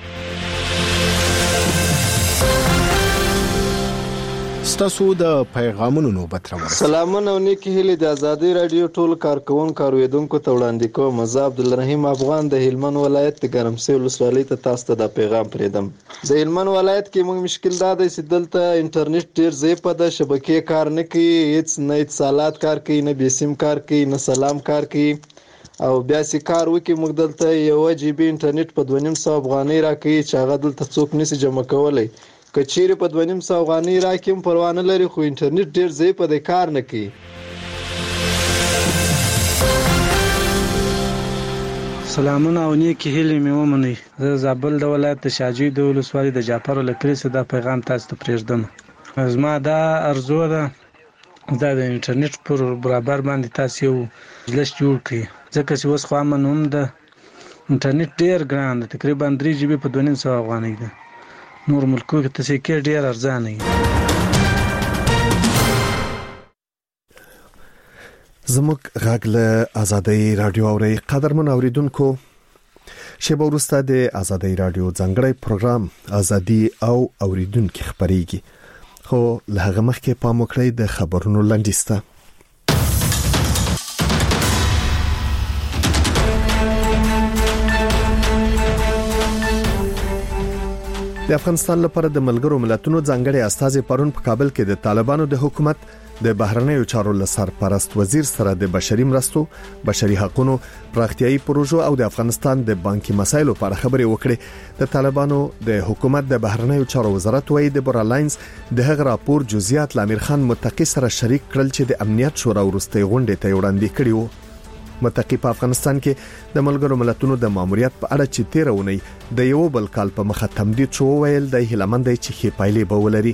ستاسو د پیغامونو نوبت راوړل. سلامونه او نیکی هیله د ازادي رادیو ټول کارکونکو اوریدونکو ته وړاندې کوم. زه عبدالرحیم افغان د هلمند ولایت د ګرمسیر ولسوالۍ ته تاسو ته د پیغام پریدم. د هلمند ولایت کې موږ مشکل دا دی چې دلته انټرنیټ ډیر ضعیف ده، شبکې کار نه کوي، هیڅ نه اتصالات کار کوي، نه بیسیم کار کوي، نه سلام کار کوي. او بیا سي کار وکي موږ دلته یو جی بي انټرنیټ په 2.5 افغانۍ راکوي چې هغه دلته څوک نشي جمع کولای. کچېره په 2.5 افغانۍ راکیم پروانه لري خو انټرنیټ ډیر ضعیف دی، کار نه کوي. سلامونه او نیکی هیلې مې ومنئ. زه زابل د ولایت د شاجوی د ولسوالۍ د جعفر لکري څخه دا پیغام تاسو ته پرېږدم. زما دا ارزو ده دا د انټرنیټ پر برابر باندې تاسو یو مجلس جوړ کړئ، ځکه چې اوس خو امن هم ده، انټرنیټ ډېر ګران ده، تقریبا 3 GB په 2.5 افغانۍ ده. نور ملکو کې تاسو کې ډېر ارزانه وي. زموږ غږ له آزادۍ رادیو اوري قدرمن اوریدونکو، شیبه وروسته د آزادۍ رادیو ځانګړی پروګرام آزادي او اوریدونکو خبريږي، خو له هغه مخکې پام وکړئ د خبرونو لنډیز ته. د افغانستان لپاره د ملګرو ملتونو ځانګړي استازي پرون په کابل کې د طالبانو د حکومت د بهرنیو چارو سرپرست وزیر سره د بشري مرستو، بشري حقوقو، پراختیايي پروژو او د افغانستان د بانکي مسایلو په اړه خبرې وکړې. د طالبانو د حکومت د بهرنیو چارو وزارت وایي د بورالاینز د هغه راپور جزئیات لامیر خان متقی سره شریک کړل چې د امنیت شورا وروستي غونډې ته وړاندې کړي وو. متقی په افغانستان کې د ملګرو ملتونو د ماموریت په اړه چې 13 اونۍ د یو بل کال په مخه تمدید شو ویل د هیلمند چې خې پایلې به ولري.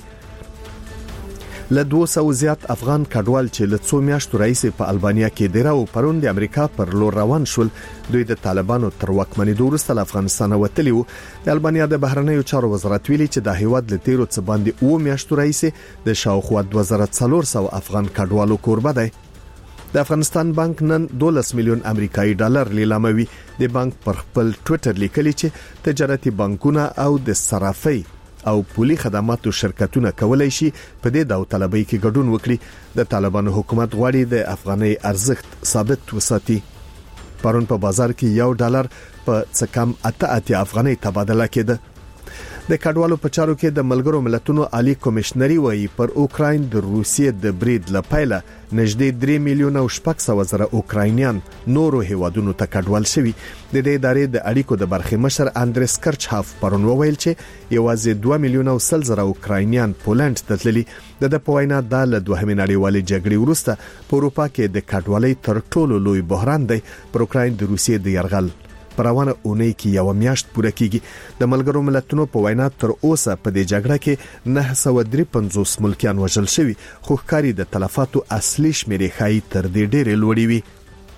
له 200 زیات افغان کډوال چې له څو میاشتو راځي په البانیا کې ډیره او پرون د امریکا پر لور روان شول، دوی د طالبانو تر واکمنۍ وروسته له افغانستان وتلی وو. د البانیا د بهرنیو چارو وزارت ویلي چې د هیواد له 13 څخه باندې 2 میاشتو راځي د شاوخوا 2400 افغان کډوالو کوربه دی. د افغانستان بانک نن 12 میلیون امریکایي ډالر لیلاموي. د بانک پر خپل ټوئیټر لیکلي چې تجارتي بانکونه او د صرافۍ او پولي خدماتو شرکتونه کولای شي په دې داوطلبۍ کې ګډون وکړي. د طالبانو حکومت غواړي د افغاني ارزښت ثابت وساتي. پرون په بازار کې $1 په څه کم 8 افغاني تبادله کېده. د کډوالو په چارو کې د ملګرو ملتونو عالی کمشنري وایي پر اوکراین د روسیې د برید لپاره نږدې 3 میلیون او 600,000 اوکراینیان نورو هیوادونو ته کډوال شوي. د دې ادارې د اړیکو د برخې مشر اندریس کرچهاف پرون وویل چې یوازې 2 میلیون او 100,000 اوکراینیان پولند ته تللي. د پوینا د دوهمې نړیوالې جګړې وروسته په اروپا کې د کډوالۍ تر ټولو لوی بحران دی. پر اوکراین د روسیې د یرغل پروانه اونۍ کې یو میاشت پوره کیږي. د ملګرو ملتونو په وینا تر اوسه په دې جګړه کې 953 ملکیان وژل شوي، خو ښکاري د تلفاتو اصلي شمیرې ښایي تر دې ډېرې لوړې وي.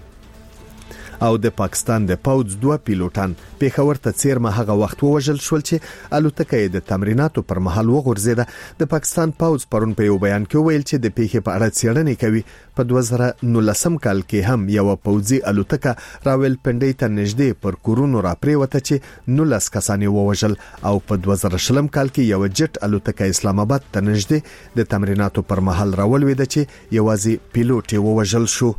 او د پاکستان د پوځ 2 پیلوټان پیښور ته څیرمه هغه وخت وژل شول چې الوتکه د تمریناتو پر مهال وغورځیده. د پاکستان پوځ پرون په یو بیان کې ویل چې د پیښې په اړه څېړنې کوي. په 2019 کال کې هم یو پوځي الوتکه راول پنډۍ ته نږدې پر کورونو راپریوته چې 19 کسان ووژل، او په 2020 کال کې یو جټ الوتکه اسلام آباد ته نږدې د تمریناتو پر مهال راولويده چې یوازې پیلوټ ووژل شو.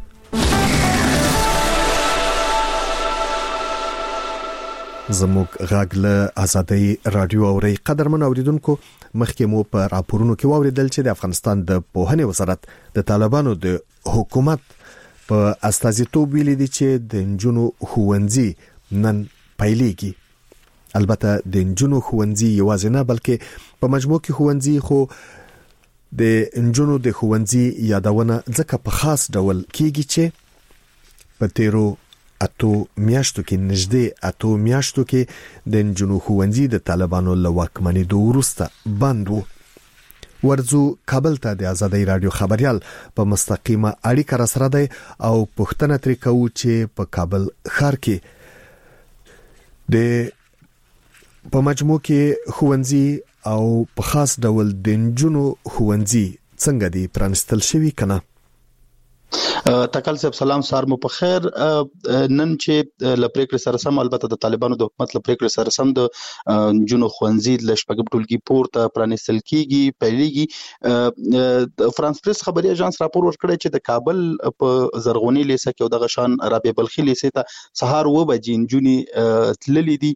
زموږ غږ له آزادۍ رادیو اوري قدرمن اوریدونکو، مخکې مو په راپورونو کې واوریدل چې د افغانستان د پوهنې وزارت د طالبانو د حکومت په استازیتوب ویلي دي چې د انجونو ښوونځي نن پیلېږي. البته د انجونو ښوونځي یوازې نه بلکې په مجموع کې ښوونځي، خو د انجونو د ښوونځي یادونه ځکه په خاص ډول کیږي چې په تیرو 8 میاشتو کې نږدې 8 میاشتو کې د انجونو ښوونځي د طالبانو له واکمنۍ وروسته بند وو. ورځو کابل ته د آزادۍ رادیو خبريال په مستقیمه اړیکه سره دی او پوښتنه ترې کوو چې په کابل ښار کې د په مجموع کې ښوونځي او په خاص ډول د انجونو ښوونځي څنګه دي پرانستل شوي کنه؟ تکل صاحب سلام، سار مو په خیر. نن چې لپریکړه سره سم البته د طالبانو د حکومت لپریکړه سره سم د جنو خوانزي د شپږم ټولګي پورته پرانستل کیږي پیلېږي. فرانس پریس خبري اژانس راپور ورکړی چې د کابل په زرغونی لیسه کې د غشان رابعه بلخي لیسه ته سهار و بجې جونی تللې دي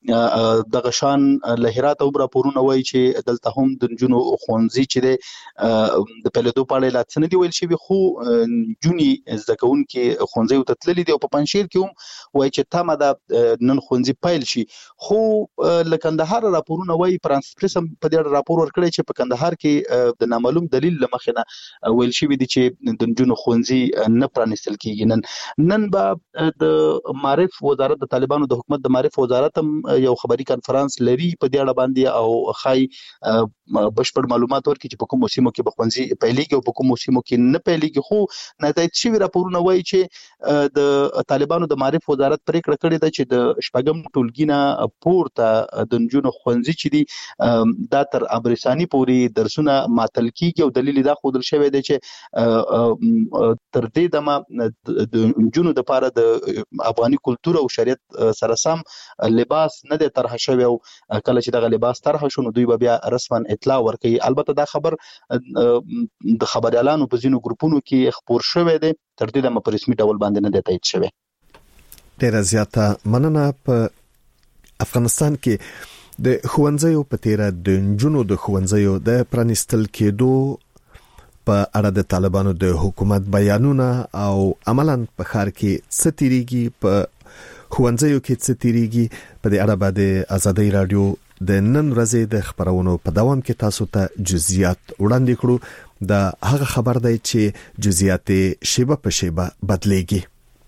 د غشان له هرات او راپورونه وایي چې دلته هم د جنو خونځي چې د پیلدو په اړه لا څه دی ویل شي خو جونی زکون کې خونځي او تتللی دی او په پنځیر کې هم وایي چې تمه د نن خونځي پیل شي خو له کندهار راپورونه وایي فرانس پریس هم په دې راپور ورکړی چې په کندهار کې د نامعلوم دلیل لمخنه ویل شي دي چې د جنو خونځي نه پرانستل کیږي نن به د معرف وزارت د طالبانو د حکومت د معرف وزارت هم یو خبري کانفرنس لري په دې اړه باندې او خای بشپړ معلومات ورکړي چې په کوم موسمو کې بخونځي پیلېږي او په کوم موسمو کې نه پیلېږي خو نتایج شوی راپورونه وایي چې د طالبانو د معرف وزارت پریکړه کړې ده چې د شپږم ټولګي پورته د جنو خونځي چې دي دا تر ابرسانی پورې درسونه ماتل کیږي او دلیل دا خودل شوی دی چې تر دې دمه د جنو د پاره د افغاني کلچر او شریعت سره سم لباس نه د طرح شوی او کله چې دغه لباس طرح شونه دوی بیا رسما اطلاع ورکړي البته دا خبر د خبريالانو په ځینو ګروپونو کې خبر شوی دی تر دې دمه په رسمي ډول باندې نه دی تایید شوی ډیره زیاته مننه په افغانستان کې د خوانځیو په تیره د جنو د خوانځیو د پرانستل کېدو په اړه د طالبانو د حکومت بیانونه او عملاً په خار کې ستیریږي په خوانځیو کې ستیریږي په دې اړه باندې ازادي رادیو د نن ورځې د خبرونو په دوام کې تاسو ته جزئیات وړاندې کړو دا هغه خبر دی چې جزئیات شیبه په شیبه بدلېږي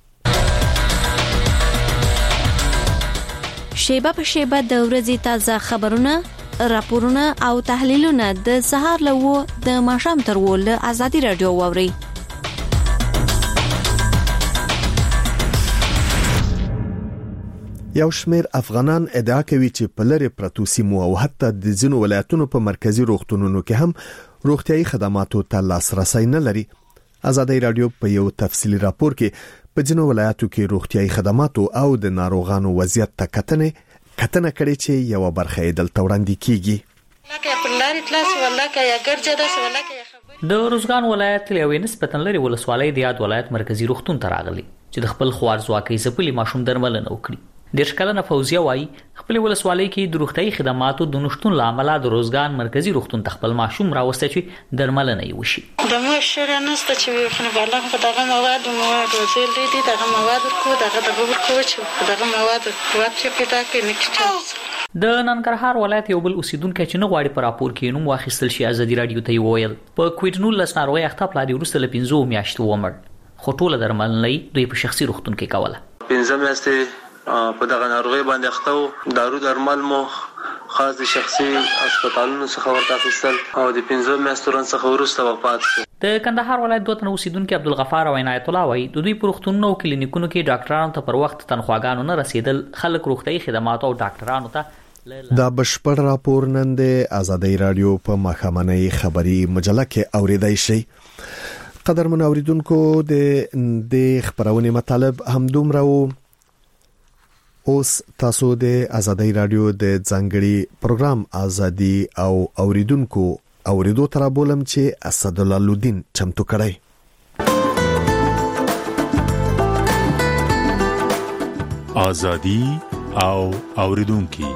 شیبه په شیبه د ورځې تازه خبرونه راپورونه او تحلیلونه د سهار له د ماښام تر ول ازادي رادیو ووري یو شمیر افغانان ادعا کوي چې په لری پرتو سیمو او حتی د ځینو ولایتونو په مرکزی روغتونونو کې هم روغتيایي خدماتو ته لاسرسي نه لري ازادي رادیو په یو تفصیلی راپور کې په ځینو ولایتو کې روغتيایي خدماتو او د ناروغانو وضعیت ته کتنه کړي چې یو برخه دلته وړاندې کیږي لکه په لاري تلاس ولکه یا ګرځه داس ولکه د روزګان ولایت یوې نسبتاً لري ولسوالۍ د یاد ولایت مرکزی روغتون ته راغلي چې د خپل خوارزواکۍ زپلي ماشوم درملنه وکړي د شکلنه فوزیه وای خپل ولسوالۍ کې د روغتي خدماتو د نشټون لامل د روزګان مرکزی روغتون تخپل ماشوم راوسته چې درملنه یې وشي د مشره نسته چې خنه بالغ په دغه مواد وزیل دي دغه مواد کو دغه ورکو چې دغه مواد قوت پیدا کوي نکټ د ننګرهار ولایت یو بل اوسیدونکو چې نه غواړي پر راپور کې نوم واخیستل شي ازادي رادیو ته ویل په کوټ 19 ناروغي اخته پلا دی ورسته ل 15 میاشتو ومړ خو ټوله درملنه دوی په شخصي روغتون کې کوله 15 میاشتې په دغه ناروغي باندې اخته دارو درمل مو خاص د شخصي هسپتالونو څخه ورته اخیستل او د 15 میاشتو رن څخه وروسته وفات شو د کندهار ولایت دوه تن اوسیدونکو عبدالغفار او عنایت الله وای د دوی پروختونو او کلینیکونو کې ډاکټرانو ته پر وخت تنخواګانو نه رسیدل خلک روغتي خدمات او ډاکټرانو ته دا بشپړ راپور نن د ازادي رادیو په مخامنۍ خبری مجله کې اوریدای شي قدرمن اوریدونکو د خبرونه مطلب هم دومره اوس تاسو د ازادي رادیو د ځانګړي پروګرام ازادي او اوریدو تر بولم چې اسد الله لودین چمتو کړی ازادي او اوریدونکو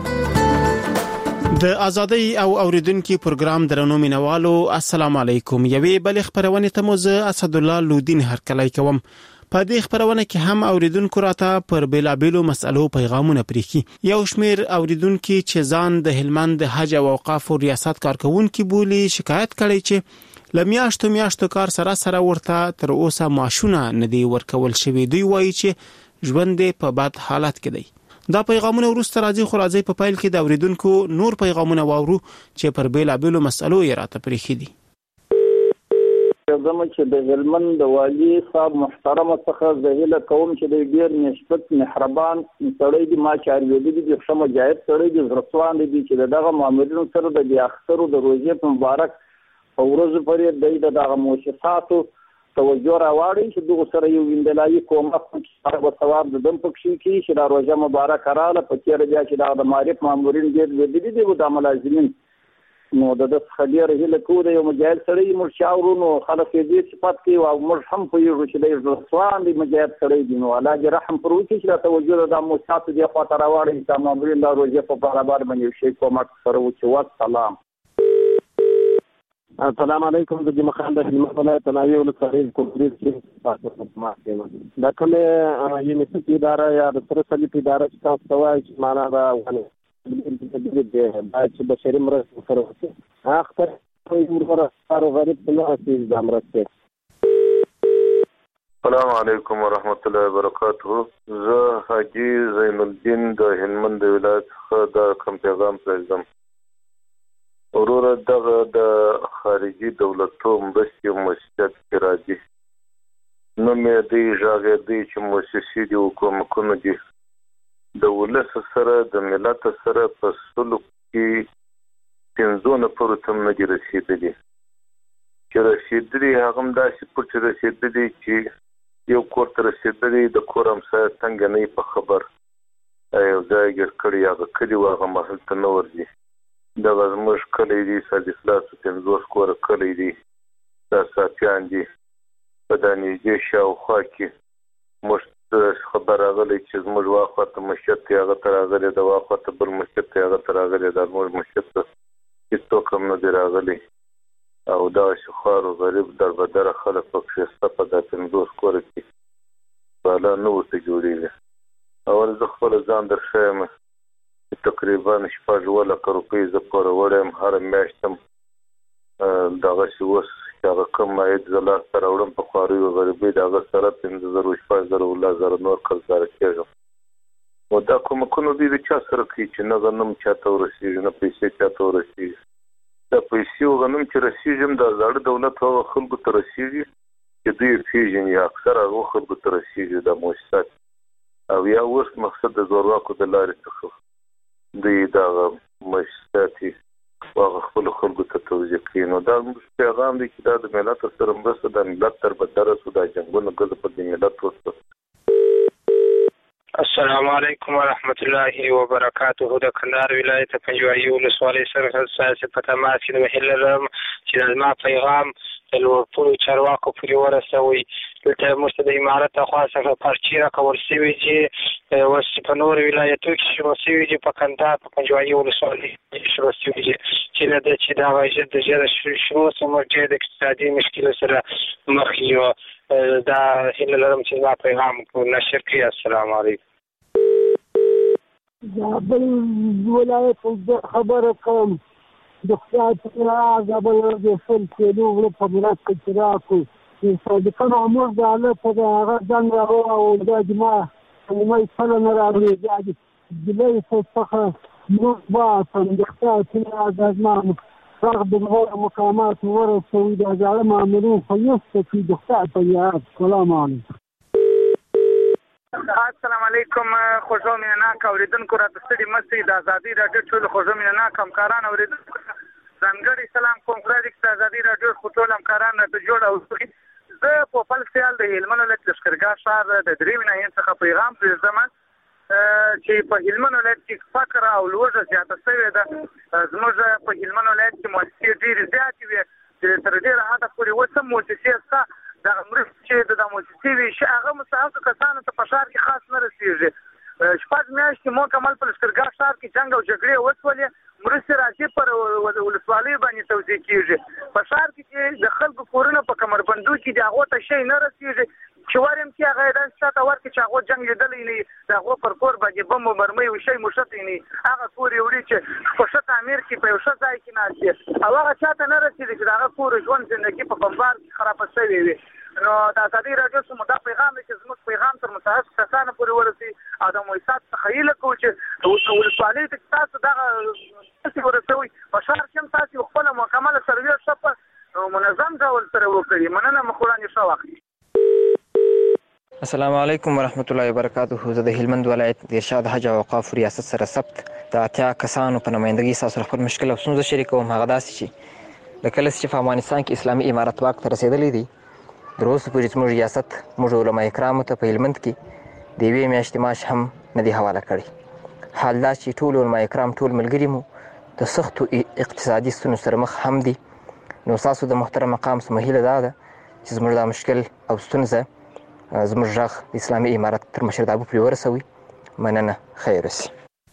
د ازادي او اوریدونکو پروګرام درنو مینوالو السلام علیکم یوې بل خبرونه ته موز اسد الله لودین هرکلای کوم په دې خبرونه کې هم اوریدونکو راته پر بیلابیلو مسالو پیغامونه پریخي یو شمیر اوریدونکو چې ځان د هلمند د حج او اوقاف ریاست کارکونکو بولی شکایت کړي چې لمیاشتو کار سره ورته تر اوسه معاشونه نه دی ورکول شوی دوی وایي چې ژوند په بد حالت کې دی دا پیغامونه ورسته راځي په پایل کې د اوریدونکو نور پیغامونه واورو چې پر بیلابیلو مسالو یې راته پریخي دي زموږ چې د هلمند د والی صاحب محترم څخه زهیله کوم چې د ډیر نسبت مهربان سړی دی ما چارې دي چې شمه جایز سړی دی زرسوان دي چې دغه مامورینو سره د اخترو د روزې مبارک او ورځ پرې دغه مؤسساتو توجه راوړي چې دغه سره یو ویندلای کومه په ثواب د دم پکې کې چې د روزه مبارک رااله په تیر بیا چې د معرف مامورین ډیر دي د ملازمین نو د خډیر هله کو د یو مجاهد سړی موږ شاورونو خلک دې صفات کوي او موږ هم په یو چې د رسوان دی مجاهد سړی دی نو الله رحم پر وکړي چې توجه د موسات دی خو تر راوړي چې مامورین دا روزه په برابر باندې شي کومک سره وکړي. والسلام. السلام علیکم. د جمع خان د هلمند ولایت تناوی ولسوالۍ کومریز کې تاسو ما کوي دا کومه یونیورسيټي اداره یا د ترسلی اداره چې تاسو توای چې معنا دا ونه چې بشري مرسته سره وکړي اخر ورغره کارو غریب ته نه اساس د مرسته. السلام علیکم ورحمت الله وبرکاته. زه حاجی زین الدین د هلمند ولایت څخه د کوم پیغام پرېږدم. ورور دغه د خارجي دولتو مرستې مؤسسات کې راځي نو مې دې ژغې دې چې مؤسسې دي حکومتونه دي د ولس سره د ملت سره په سلوک کې 15 نفر تم نه دي رسیدلي چې رسیدلي هغه هم داسې پټ رسیدلي چې یو کور ته رسیدلي د کور همسایه څنګه نه په خبر یو ځای ګر کړي هغه کلي هغه محل ته نه ورځي. دغه زموږ کلی دی سادي خلاصو 50 کوره کلی دی دا ساتیان دي په دا نږدې شاوخوا کې موږ خبر راغلی چې زموږ واخواته مشت دی هغه ته راغلی د واخواته بل مشت دی هغه ته راغلی دا زموږ مشت ته هېڅوک هم نه دی راغلی او دغسې خوار و غریب دربدره خلک پکښې شته په دا 50 کوره کې بالا نه ورته جوړېږي. اول زه خپله ځان در ښیم تقریبا 6 لکه روپۍ زه پوره وړی یم هره میاشت هم دغسې اوس چې هغه کوم عاید زه لاسته راوړم په خوارۍ و غریبۍ د هغه سره 5,000 شپږ زره نور قرضداره کېږم. نو دا کومکونه دوی د چا سره کوي چې نه غنم چاته ورسېږي نه پیسې چاته ورسېږي. دا پیسې او غنم چې رسېږي هم دا زاړه دولت هغه خلکو ته رسېږي چې دوی یې پېژني اکثر هغو خلکو ته رسېږي دا مؤسسات او یا اوس مقصد د زورواکو د لارې څخه دوی دغه مؤسسات هغه خپلو خلکو ته توضیح کوي. نو دا پیغام دی چې دا د ملت سره مرسته د ملت تر بدره سو دا جنګونه ګزه په د ملت وسته. السلام علیکم ورحمت الله وبرکاته. د کندهار ولایت پنجوایي ولسوالۍ سرحد سیاسي په تماس کې د محله لرم چې زما پیغام د لوړپوړو چارواکو پورې ورسوئ. دلته موږ ته د امارت لخوا څخه پارچې راکول شوي چې اوس په نورو ولایتو کې شروع شوي دي په کندهار په پنجوایي ولسوالۍ شروع شوي دي چې د ژر شروع سه موږ ډېر د اقتصادي مشکلو سره مخ یو. دا هیله لرم چې زما پیغام نشر کړي. السلام علیکم. زابل ولایت خبره کوم د خدای په زابل د فل کېلو په مرسته کې راکو چې د کوم امور د حالت د هغه ځان راو او د جماعه مې فل نه راوړي د دې څخه نو با څنګه چې د ځمان فرق د مقامات ورسوي د ځاله مامورین خو یې چې د خدای په یاد. سلام علیکم. السلام علیکم. خوشو میناک اوریدونکو را دستړي مستي د ازادي رادیو ټول خوشو میناک همکاران اوریدونکو ځانګړي سلام کوم خدای د ازادي رادیو ټول همکاران ته جوړ او زه په خپل خیال د هلمند ولایت لښکرګاه ښار د درې ناحیې څخه پیغام پرېږدم چې په هلمند ولایت کې فقر او لوږه زیاته شوې ده. زموږ په هلمند ولایت کې مؤسسې ډېرې زیاتې وې چې تر ډېره حده پورې اوس هم مؤسسې شته. دغه مرستې چې د مؤسسې وي هغه مستحقو کسانو ته په ښار کې خاص نه رسېږي. 6 میاشتې مکمل په لښکرګاه ښار کې جنګ او جګړې وشولې مرستې راځي پر ولسوالۍ باندې توزیع کېږي. په ښار کې د خلکو کورونه په کمربندو کې د هغو ته شی نه رسېږي چې ور یم کې هغه یې داسې چاته ورکړي چې هغو جنګ لیدلی نه وي د هغو پر کور باندې بم و مرمۍ و شی موشتی نه وي هغه کور یې وړي چې په ښه تعمیر کې په یو ښه ځای کې ناست وي او هغه چاته نه رسېږي چې د هغه کور ژوند زندګي په بمبار کې خرابه شوې وي. نو د ازادي رادیو څخه دا پیغام دی چې زموږ پیغام تر متحقق کسانو پورې ورسي او د مؤسسات څخه هیله کوو چې ولسوالۍ ته تاسو دغه ورسوي په ښار کې هم تاسو خپله مکمله سروې ښه منظم ډول سره وکړي. مننه. مخوړانې ښه وخت. السلام علیکم ورحمت الله وبرکاته. زه د هلمند ولایت د ارشاد حج او اوقاف ریاست سره ثبت د 80 کسانو په نمایندګۍ تاسو خپل مشکل او ستونزه شریکوم. هغه داسې چې د کله چې په افغانستان کې اسلامي امارت واک ته رسېدلی دی تر اوسه پورې زموږ ریاست موږ علما کرامو ته په هلمند کې د 1 میاشتې معاش هم نه دی حواله کړی. حال دا چې ټول علما کرام ټول ملګري مو د سختو اقتصادي ستونزو سره مخ هم دي. نو تاسو د محترم مقام څخه هیله ده چې زموږ دا مشکل او ستونزه زموږ غږ د اسلامي امارت تر مشرتابه پورې ورسوي. مننه، خیر اوسئ.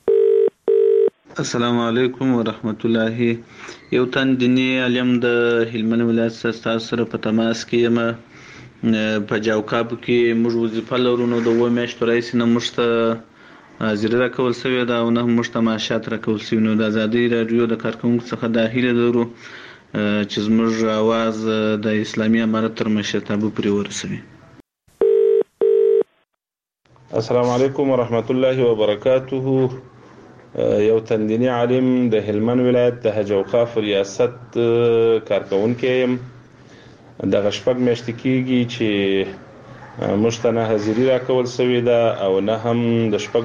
السلام علیکم ورحمت الله. یو تن دینی علم د هلمند ولایت څخه سره په تماس کې یم. په جوکاب کې موږ وظیفه لرو، نو د 2 میاشتو راهیسې نه موږ ته حاضري راکول شوې ده او نه موږ ته معاشات راکول شوي. نو د ازادي راډیو د کارکوونکو څخه دا هیله لرو چې زموږ اواز د اسلامي امارت تر مشرتابه پورې ورسوي. السلام علیکم ورحمت الله وبرکاته. یو تندینی عالم د هلمند ولایت د حج اوقاف ریاست کارکوونکی یم. دغه شپږ میاشتې کېږي چې موږ ته نه حاضري راکول شوې ده او نه هم د شپږ